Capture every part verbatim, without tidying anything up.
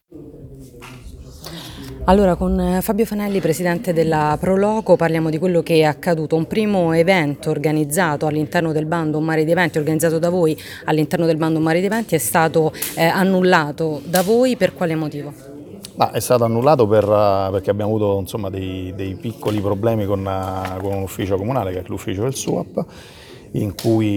Allora, con Fabio Fanelli, presidente della Proloco, parliamo di quello che è accaduto. Un primo evento organizzato all'interno del bando Un Mare di Eventi, organizzato da voi all'interno del bando Un Mare di Eventi, è stato eh, annullato da voi per quale motivo? Ma è stato annullato per, perché abbiamo avuto insomma, dei, dei piccoli problemi con, con un ufficio comunale, che è l'ufficio del SUAP, in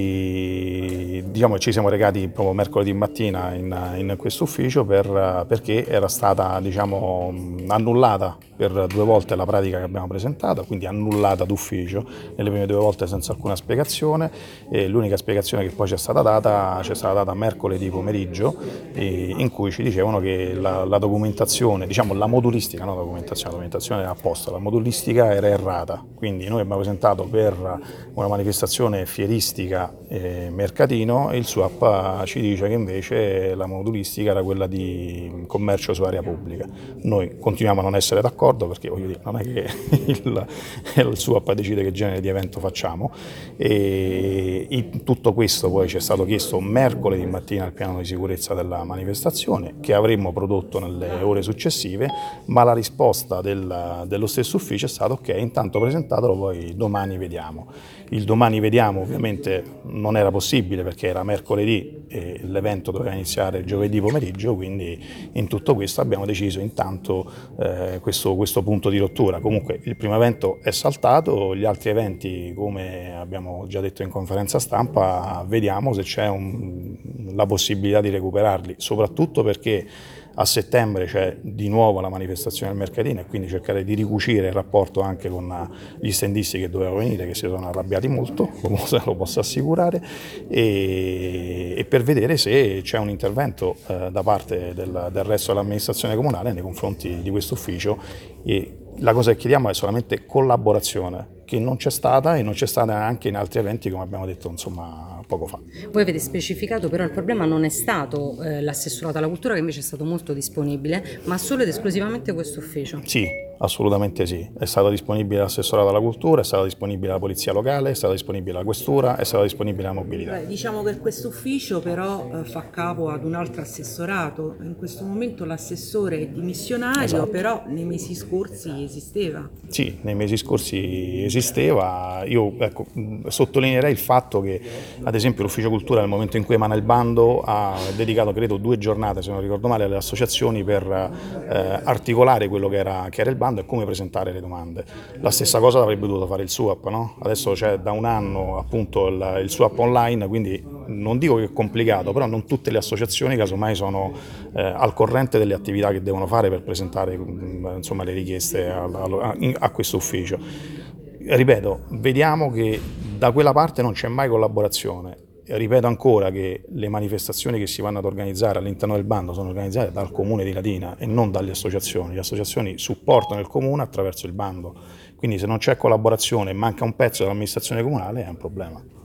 cui diciamo, ci siamo recati proprio mercoledì mattina in, in questo ufficio per, perché era stata diciamo, annullata per due volte la pratica che abbiamo presentato, quindi annullata d'ufficio, nelle prime due volte senza alcuna spiegazione, e l'unica spiegazione che poi ci è stata data, ci è stata data mercoledì pomeriggio, in cui ci dicevano che la, la documentazione, diciamo la modulistica, non la documentazione, la documentazione era a posto, la modulistica era errata, quindi noi abbiamo presentato per una manifestazione fieristica e mercatino e il SUAP ci dice che invece la modulistica era quella di commercio su area pubblica. Noi continuiamo a non essere d'accordo perché voglio dire, non è che il, il SUAP decide che genere di evento facciamo, e in tutto questo poi ci è stato chiesto mercoledì mattina il piano di sicurezza della manifestazione che avremmo prodotto nelle ore successive, ma la risposta del, dello stesso ufficio è stata ok, intanto presentatelo, poi domani vediamo. Il domani vediamo ovviamente non era possibile perché era mercoledì e l'evento doveva iniziare giovedì pomeriggio, quindi in tutto questo abbiamo deciso intanto eh, questo, questo punto di rottura. Comunque il primo evento è saltato, gli altri eventi, come abbiamo già detto in conferenza stampa, vediamo se c'è la possibilità di recuperarli, soprattutto perché a settembre c'è di nuovo la manifestazione del mercatino e quindi cercare di ricucire il rapporto anche con gli stendisti che dovevano venire, che si sono arrabbiati molto, lo posso assicurare, e, e per vedere se c'è un intervento eh, da parte del, del resto dell'amministrazione comunale nei confronti di questo ufficio. E la cosa che chiediamo è solamente collaborazione, che non c'è stata e non c'è stata neanche in altri eventi, come abbiamo detto insomma poco fa. Voi avete specificato però il problema non è stato eh, l'assessorato alla cultura, che invece è stato molto disponibile, ma solo ed esclusivamente questo ufficio. Sì, assolutamente sì. È stato disponibile l'assessorato alla cultura, è stata disponibile la polizia locale, è stata disponibile la questura, è stata disponibile la mobilità. Beh, diciamo che questo ufficio però eh, fa capo ad un altro assessorato. In questo momento l'assessore è dimissionario, Esatto. Però nei mesi scorsi esisteva. Sì, nei mesi scorsi esisteva. Io ecco, sottolineerei il fatto che ad esempio l'Ufficio Cultura nel momento in cui emana il bando ha dedicato credo due giornate, se non ricordo male, alle associazioni per eh, articolare quello che era, che era il bando e come presentare le domande. La stessa cosa avrebbe dovuto fare il SUAP, no? Adesso c'è da un anno appunto il, il SUAP online, quindi non dico che è complicato, però non tutte le associazioni casomai sono eh, al corrente delle attività che devono fare per presentare insomma, le richieste a, a, a questo ufficio. Ripeto, vediamo che da quella parte non c'è mai collaborazione. Ripeto ancora che le manifestazioni che si vanno ad organizzare all'interno del bando sono organizzate dal Comune di Latina e non dalle associazioni. Le associazioni supportano il Comune attraverso il bando, quindi se non c'è collaborazione e manca un pezzo dell'amministrazione comunale è un problema.